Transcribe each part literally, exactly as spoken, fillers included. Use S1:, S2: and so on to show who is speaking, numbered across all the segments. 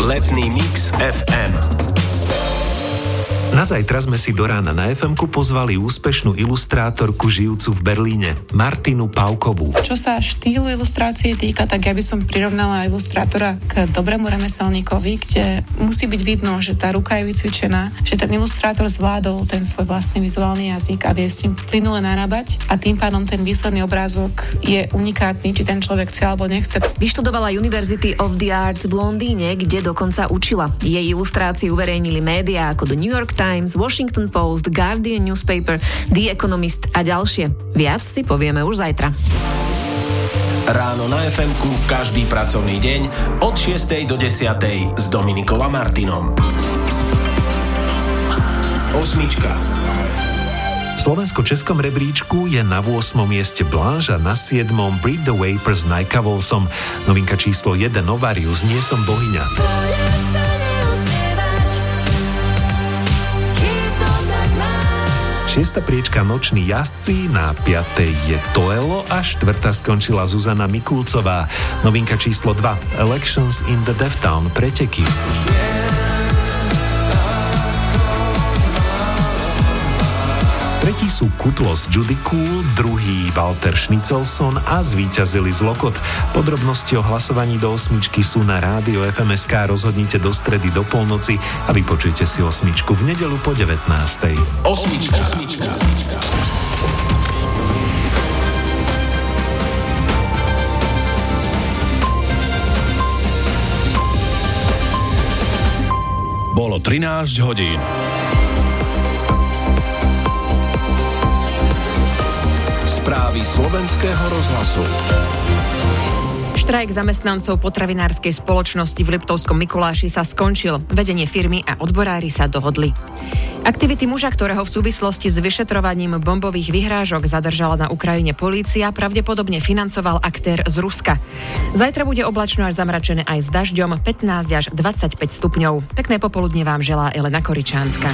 S1: Letný mix ef em.
S2: Na zajtra sme si do rána na ef emku pozvali úspešnú ilustrátorku žijúcu v Berlíne, Martinu Paukovú.
S3: Čo sa štýlu ilustrácie týka, tak ja by som prirovnala ilustrátora k dobrému remeselníkovi, kde musí byť vidno, že tá ruka je vycvičená, že ten ilustrátor zvládol ten svoj vlastný vizuálny jazyk a vie s tým plynule narábať a tým pádom ten výsledný obrázok je unikátny, či ten človek chce alebo nechce.
S4: Vyštudovala University of the Arts v Londýne, kde dokonca učila. Jej ilustrácie uverejnili médiá ako The New York Times, Washington Post, Guardian Newspaper, The Economist a ďalšie. Viac si povieme už zajtra.
S1: Ráno na ef emku každý pracovný deň od šiestej do desiatej s Dominikou a Martinom. Osmička.
S2: V slovensko-českom rebríčku je na ôsmom mieste Blanche a na siedmom Breed the Vapor s Nike Wolfsom. Novinka číslo jeden Novarius, Nie som bohyňa. Šiesta priečka Noční jazdci, na piatej je Toelo a štvrtá skončila Zuzana Mikulcová. Novinka číslo dva Elections in the Deaf Town, Preteky. Tretí sú Kutlos Judy Cool, druhý Walter Schnitzelsson a zvíťazili z Lokot. Podrobnosti o hlasovaní do osmičky sú na rádio ef em es ká. Rozhodnite do stredy do polnoci a vypočujte si osmičku v nedeľu po devätnástej.
S1: Osmička. Osmička.
S5: Bolo trinásť hodín. Správy slovenského rozhlasu.
S6: Štrajk zamestnancov potravinárskej spoločnosti v Liptovskom Mikuláši sa skončil. Vedenie firmy a odborári sa dohodli. Aktivity muža, ktorého v súvislosti s vyšetrovaním bombových vyhrážok zadržala na Ukrajine polícia, pravdepodobne financoval aktér z Ruska. Zajtra bude oblačno až zamračené aj s dažďom, pätnásť až dvadsaťpäť stupňov. Pekné popoludne vám želá Elena Koričánska.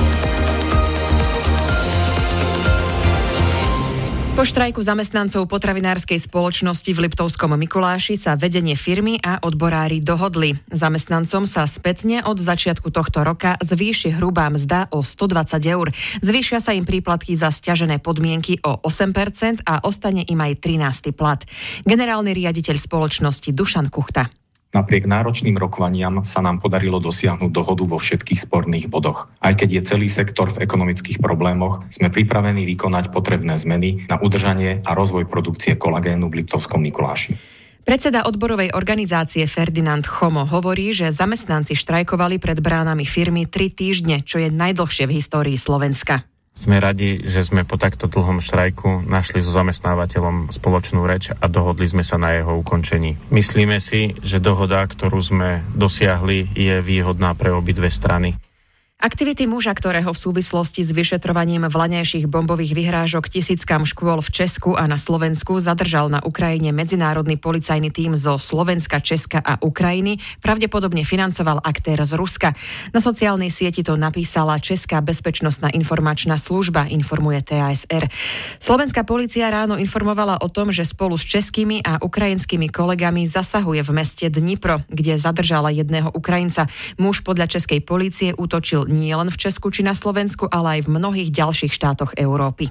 S6: Po štrajku zamestnancov potravinárskej spoločnosti v Liptovskom Mikuláši sa vedenie firmy a odborári dohodli. Zamestnancom sa spätne od začiatku tohto roka zvýši hrubá mzda o stodvadsať eur. Zvýšia sa im príplatky za sťažené podmienky o osem percent a ostane im aj trinásty plat. Generálny riaditeľ spoločnosti Dušan Kuchta.
S7: Napriek náročným rokovaniam sa nám podarilo dosiahnuť dohodu vo všetkých sporných bodoch. Aj keď je celý sektor v ekonomických problémoch, sme pripravení vykonať potrebné zmeny na udržanie a rozvoj produkcie kolagénu v Liptovskom Mikuláši.
S6: Predseda odborovej organizácie Ferdinand Chomo hovorí, že zamestnanci štrajkovali pred bránami firmy tri týždne, čo je najdlhšie v histórii Slovenska.
S8: Sme radi, že sme po takto dlhom štrajku našli so zamestnávateľom spoločnú reč a dohodli sme sa na jeho ukončení. Myslíme si, že dohoda, ktorú sme dosiahli, je výhodná pre obidve strany.
S6: Aktivity muža, ktorého v súvislosti s vyšetrovaním vlaňajších bombových vyhrážok tisíckam škôl v Česku a na Slovensku zadržal na Ukrajine medzinárodný policajný tím zo Slovenska, Česka a Ukrajiny, pravdepodobne financoval aktér z Ruska. Na sociálnej sieti to napísala Česká bezpečnostná informačná služba, informuje té á es er. Slovenská polícia ráno informovala o tom, že spolu s českými a ukrajinskými kolegami zasahuje v meste Dnipro, kde zadržala jedného Ukrajinca. Muž podľa českej polície útočil nie len v Česku či na Slovensku, ale aj v mnohých ďalších štátoch Európy.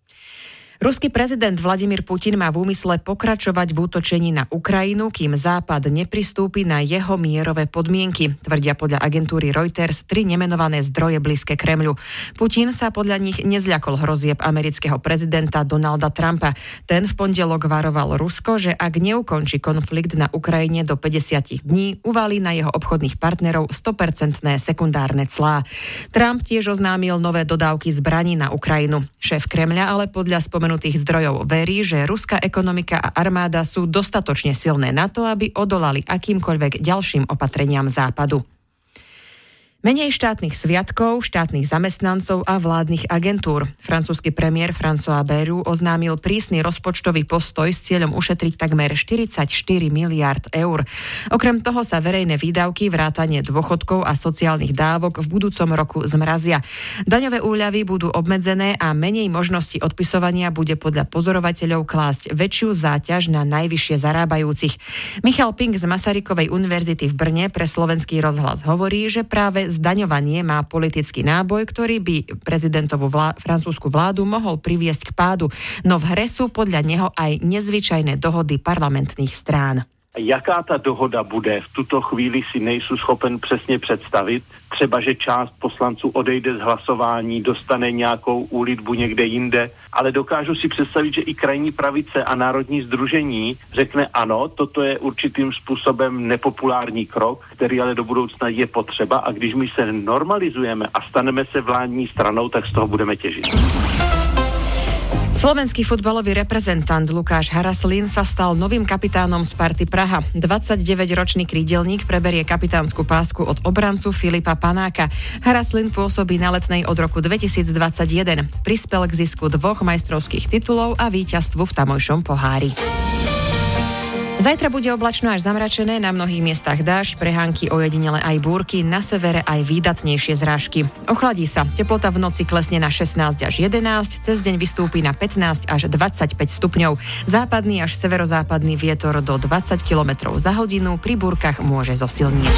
S6: Ruský prezident Vladimír Putin má v úmysle pokračovať v útočení na Ukrajinu, kým Západ nepristúpi na jeho mierové podmienky, tvrdia podľa agentúry Reuters tri nemenované zdroje blízke Kremľu. Putin sa podľa nich nezľakol hrozieb amerického prezidenta Donalda Trumpa. Ten v pondelok varoval Rusko, že ak neukončí konflikt na Ukrajine do päťdesiat dní, uvalí na jeho obchodných partnerov sto percent sekundárne clá. Trump tiež oznámil nové dodávky zbraní na Ukrajinu. Šéf Kremľa ale podľa spomenutých zdrojov verí, že ruská ekonomika a armáda sú dostatočne silné na to, aby odolali akýmkoľvek ďalším opatreniam Západu. Menej štátnych sviatkov, štátnych zamestnancov a vládnych agentúr. Francúzsky premiér François Bayrou oznámil prísny rozpočtový postoj s cieľom ušetriť takmer štyridsaťštyri miliárd eur. Okrem toho sa verejné výdavky, vrátanie dôchodkov a sociálnych dávok v budúcom roku zmrazia. Daňové úľavy budú obmedzené a menej možností odpisovania bude podľa pozorovateľov klásť väčšiu záťaž na najvyššie zarábajúcich. Michal Pink z Masarykovej univerzity v Brne pre Slovenský rozhlas hovorí, že práve zdaňovanie má politický náboj, ktorý by prezidentovú vlá- francúzsku vládu mohol priviesť k pádu, no v hre sú podľa neho aj nezvyčajné dohody parlamentných strán.
S9: Jaká ta dohoda bude, v tuto chvíli si nejsou schopen přesně představit. Třeba, že část poslanců odejde z hlasování, dostane nějakou úlitbu někde jinde, ale dokážu si představit, že i krajní pravice a národní sdružení řekne ano, toto je určitým způsobem nepopulární krok, který ale do budoucna je potřeba, a když my se normalizujeme a staneme se vládní stranou, tak z toho budeme těžit.
S6: Slovenský futbalový reprezentant Lukáš Haraslín sa stal novým kapitánom Sparty Praha. dvadsaťdeväťročný krídelník preberie kapitánsku pásku od obrancu Filipa Panáka. Haraslín pôsobí na Letnej od roku dvetisícdvadsaťjeden. Prispel k zisku dvoch majstrovských titulov a víťazstvu v tamojšom pohári. Zajtra bude oblačno až zamračené, na mnohých miestach dážď, prehánky, ojedinele aj búrky, na severe aj výdatnejšie zrážky. Ochladí sa, teplota v noci klesne na šestnásť až jedenásť, cez deň vystúpi na pätnásť až dvadsaťpäť stupňov. Západný až severozápadný vietor do dvadsať kilometrov za hodinu, pri búrkach môže zosilnieť.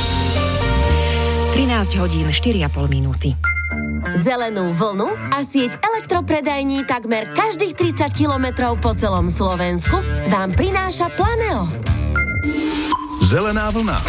S6: trinásť hodín štyri a pol minúty.
S10: Zelenú vlnu a sieť elektropredajní takmer každých tridsať kilometrov po celom Slovensku vám prináša Planeo.
S5: Zelená vlna.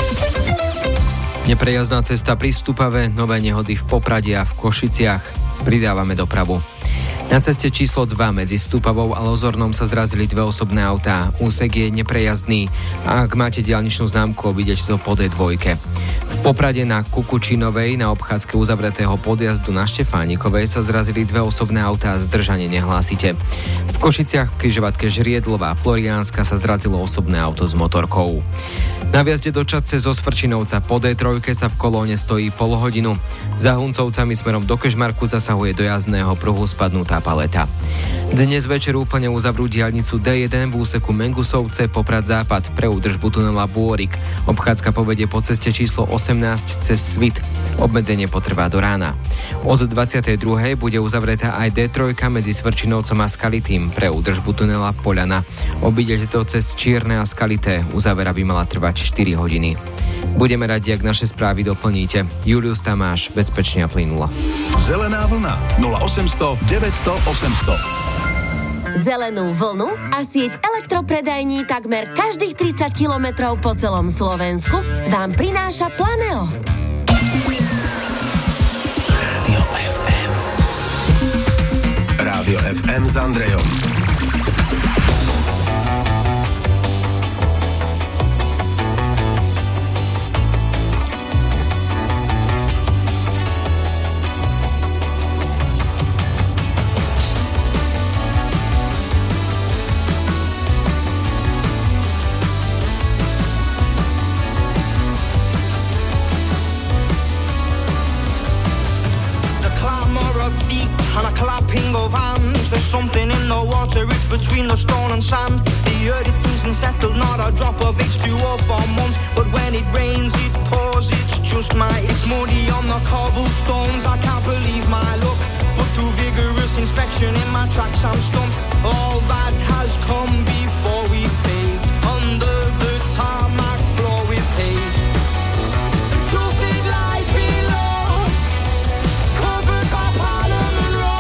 S11: Neprejazdná cesta pri Stupave, nové nehody v Poprade a v Košiciach. Pridávame dopravu. Na ceste číslo dva medzi Stupavou a Lozornom sa zrazili dve osobné autá. Úsek je neprejazdný a ak máte diaľničnú známku, obídete to po dé dva. V Poprade na Kukučinovej na obchádzke uzavretého podjazdu na Štefánikovej sa zrazili dve osobné autá a zdržanie nehlásite. V Košiciach v križovatke Žriedlová Floriánska sa zrazilo osobné auto s motorkou. Na viazde do Čadce zo Svrčinovca po dé tri sa v kolóne stojí pol hodinu. Za Huncovcami smerom do Kežmarku zasahuje do jazdného pruhu spadnutá paleta. Dnes večer úplne uzavrú diaľnicu dé jeden v úseku Mengusovce Poprad Západ pre údržbu tunela Bôrik. Obchádzka povedie po ceste číslo osemnásť cez Svit. Obmedzenie potrvá do rána. Od dvadsiatej druhej bude uzavretá aj dé tri medzi Svrčinovcom a Skalitým pre údržbu tunela Poľana. Obídete to cez Čierne a Skalité. Uzavera by mala trvať štyri hodiny. Budeme radi, ak naše správy doplníte. Julius Tamáš, bezpečne a plynulo.
S5: Zelená vlna nula osemsto deväťsto osemsto.
S10: Zelenú vlnu a sieť elektropredajní takmer každých tridsať kilometrov po celom Slovensku vám prináša Planeo.
S1: Rádio ef em. Rádio ef em s Andrejom.
S12: Something in the water, it's between the stone and sand. The earth, it seems unsettled, not a drop of H two O for months. But when it rains, it pours, it's just my, it's muddy on the cobblestones. I can't believe my luck. Put through vigorous inspection in my tracks, I'm stumped. All that has come before we paved under the tarmac floor with haste. The truth, it lies below, covered by Parliament Road.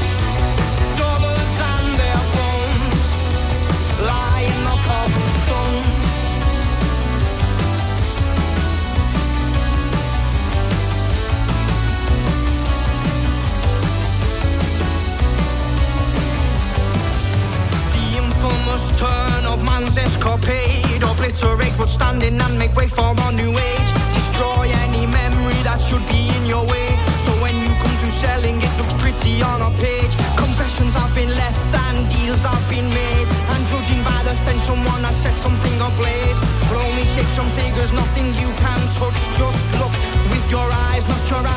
S12: Turn of man's escapade, obliterate what's standing and make way for a new age. Destroy any memory that should be in your way, so when you come to selling it looks pretty on a page. Confessions have been left and deals have been made, and judging by the stench someone has set something ablaze. But only shapes and figures, nothing you can touch. Just look with your eyes, not your eyes.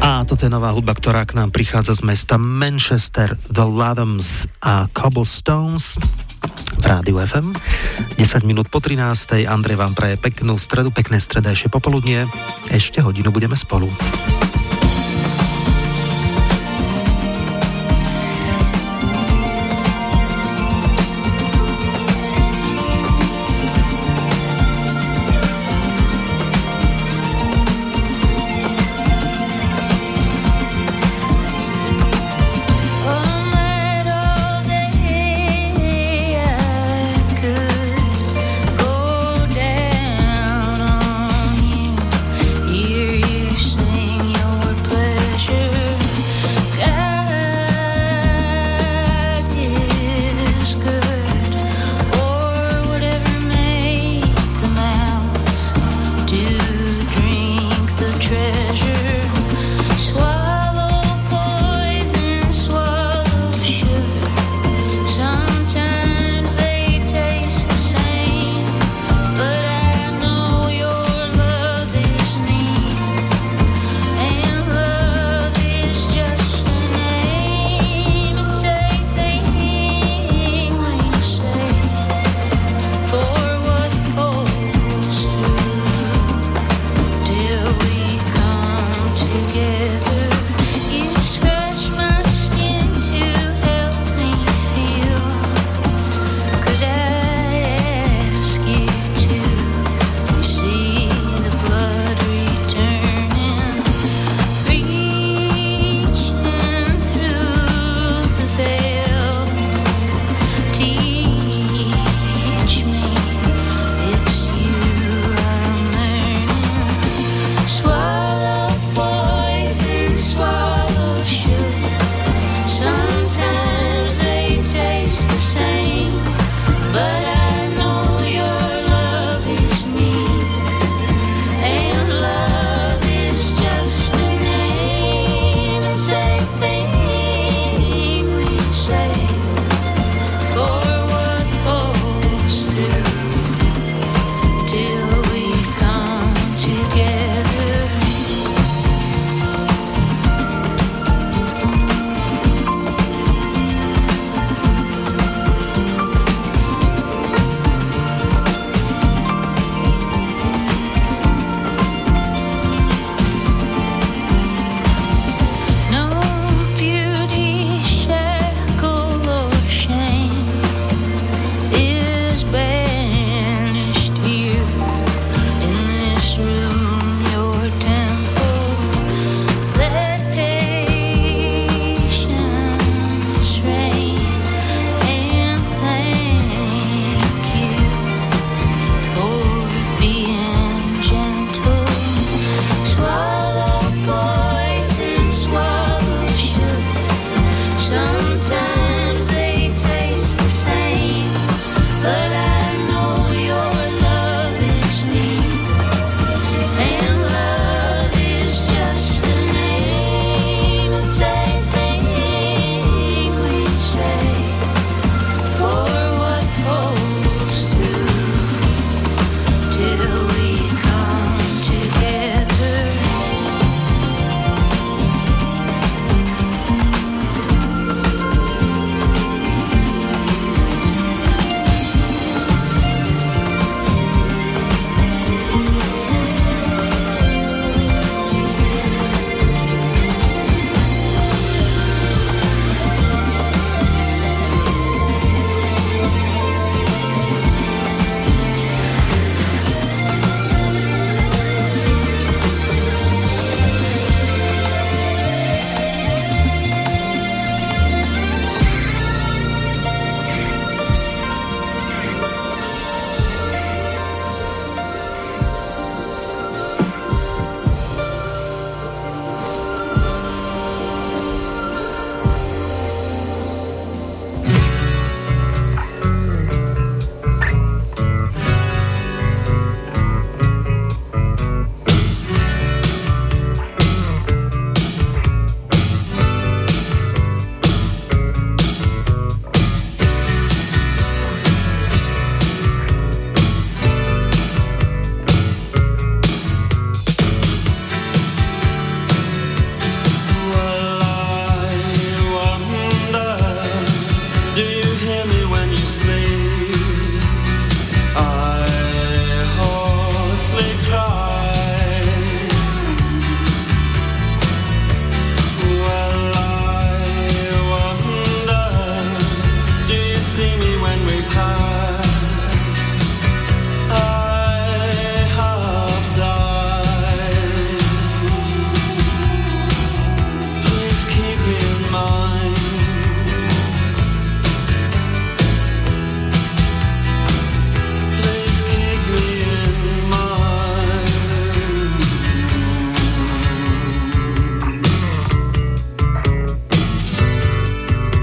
S13: A toto je nová hudba, ktorá k nám prichádza z mesta Manchester, The Lathams a Cobblestones v Rádiu ef em. desať minút po trinástej. Andrej vám praje peknú stredu, pekné stredajšie popoludnie. Ešte hodinu budeme spolu.